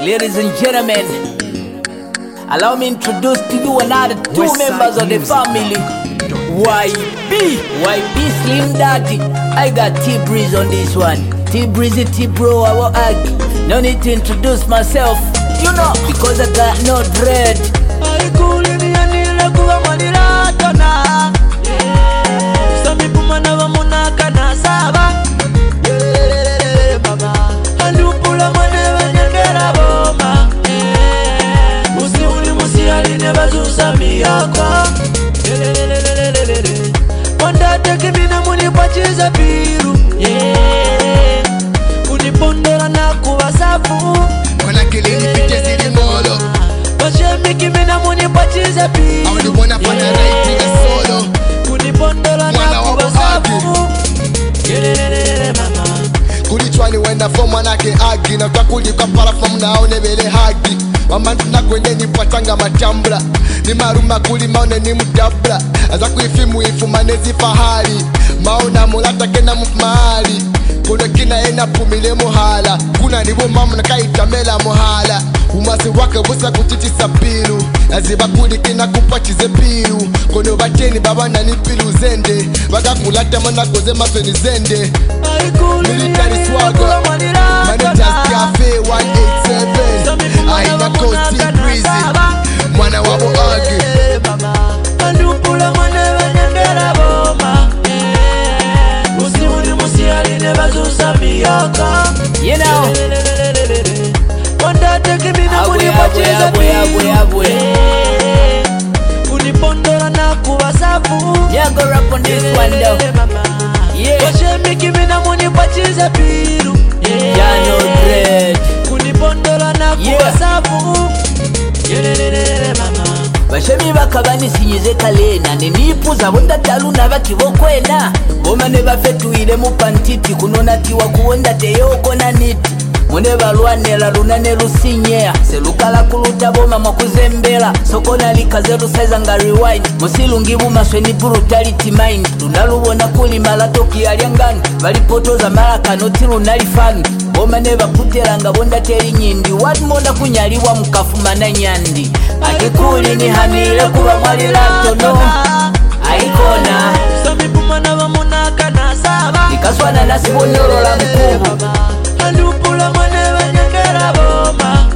Ladies and gentlemen, allow me introduce to you another two members of the family. YB Slim Daddy. I got T-Breeze on this one. T-Breezy, T-Bro, our ag. No need to introduce myself, you know, because I got no dread. Pachiza piru, kunipondera na kuwasafu Wana kilini pite zili molo Washemi kimina muni pachiza piru Awani wana pana writing a solo kunipondera na kuwasafu mama Kulichwani wenda fomu wanake agi Na utakuli kwa parafomu na aone vele hagi Wamantu na kwenye ni patanga matambla Ni maruma kuli maone ni mudabla Aza kuifimu ifu manezi fahali Maona mulata kena mufumali Kuno kina ena pumile muhala Kuna niwo mamu na kaitamela muhala Umasi wake busa kutitisa pilu Aziba kuli kina kupachize pilu Kono bateni baba na nipilu zende Waka kulata mana koze masweni zende Military swagger Managers Cafe 187 Aina Coast T-Breezy Mwana wabo agi Andupula mwane wenyendera boma Musiuni musiali nebazusa miyaka You know, Wanda teki mina muni pachiza piru Kunipondora na kuwasafu yeah, go rap on this one though. Yeah, Washemi kimina muni pachiza piru yeah, no dread. Kunipondora na kuwasafu mama Bashemi bakabani sinyize kalena Ninipuza bonda taluna bakibo kwena Boma ne bafetuile mu pantiti Kunona tiwa kuwonda teyoko na niti Mune balwanela lunane lusinyea Selukala kuluta boma mwakuzembela Sokona likaze lusaiza nga rewind Musilungibu maswe ni brutality mind Lunalubona kuli malatoki aliangani Balipotoza malaka noti lunalifani Boma ne bakutela nga bonda teri nyindi Wadi monda kunyaliwa mukafuma na nyandi Akikuli ni hanile kuwa mwalilato no Aikona Samipuma na wamunaka na saba Ikaswana nasi bonyolola mkubu Andupula mwane wenyengera boma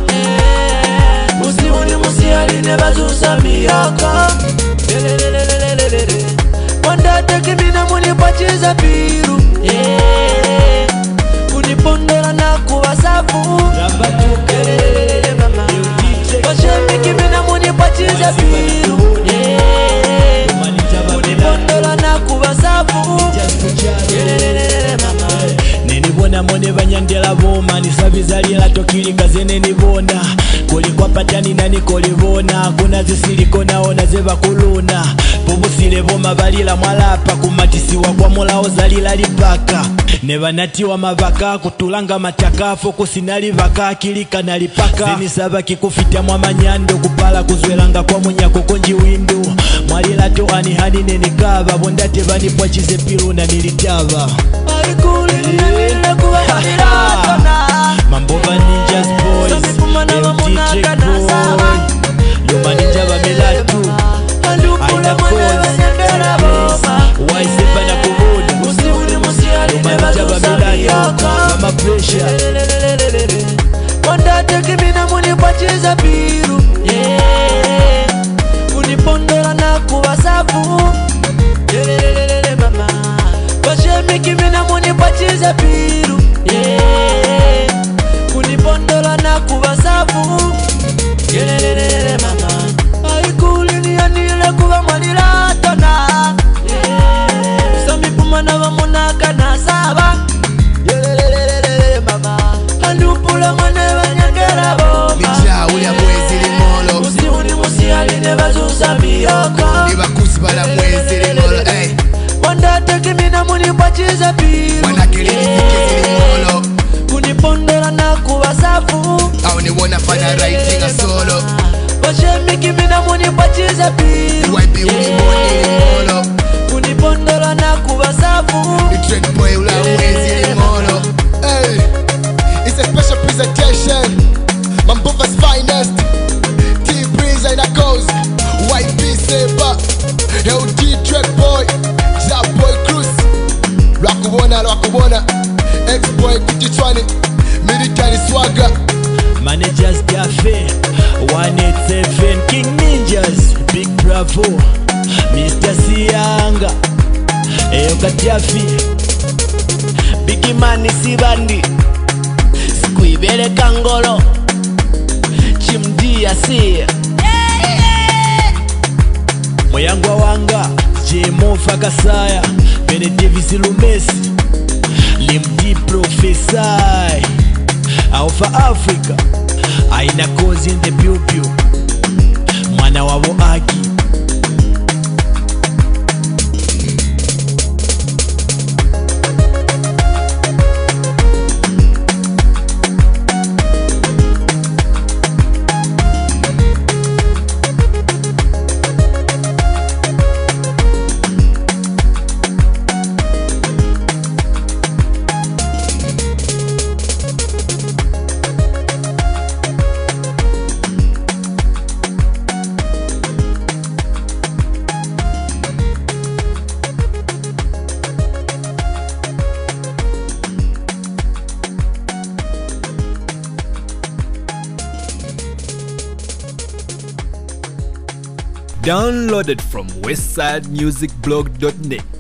Musiuni musiali nebazusa miyaka Wanda teki mina muni pachiza piru Kunipondera na kuwasafu Washemi kimina muni pachiza piru Kunipondera na kuwasafu Nenibona mone banyandela boma Nisabizalila tokilinga zene nibona Kulikwa patani nani kolibona Kuna zisiliko naona zeba kuluna Pubusile boma balila mwalapa Kumatisiwa kwa mola ozalila lipaka Nebanatiwa mabaka kutulanga matakafu Kusinali baka kilika nalipaka Zinisaba kikufita mwamanyando Kupala kuzwelanga kwa munyako konji windu Mwalilato anihani nenikaba Bondate bani pwachize pilu na nilitaba Mamboba Ninjas Boys MD Trick Boy Yoma Ninja Bamelatu Aina Coz Waiseba na Kubuda Yoma Ninja Bamelatu Mama Pressure Wanda teki mina muni pachiza piru Kunipondora na kuwasafu mama Washemi kimina muni pachiza piru Kunipondora na kuwasafu mama Aikuli ni anile kuwa mwalilato na Samipuma na wamunaka na saba mama Andupula mwane wenyengera boma Nija ulia mwezi limolo Musiuni musiali nebazusa miyaka Niba kusibala mwezi limolo Wanda teki mina muni pachiza piru Wana kilini pite zili molo Kunipondera na kuwasafu Awani wana pana writing a solo Washemi kimina muni pachiza piru YB ulimoni limolo Kunipondera na kuwasafu The trend boy ula mwezi limolo It's a special presentation Mambo Managers Cafe 187 King Ninjas Big Bravo Mr. Sianga Eyo Katiafi Big Mani Sibandi Sikuibele Kangolo Chimdia Sia Moyangwa Wanga Jemo Fakasaya Bene Davis Lumesi Limdi Professor Alpha Africa Aina Kozi in the Pew Pew Mwana wabo Aki Downloaded from westsidemusicblog.net.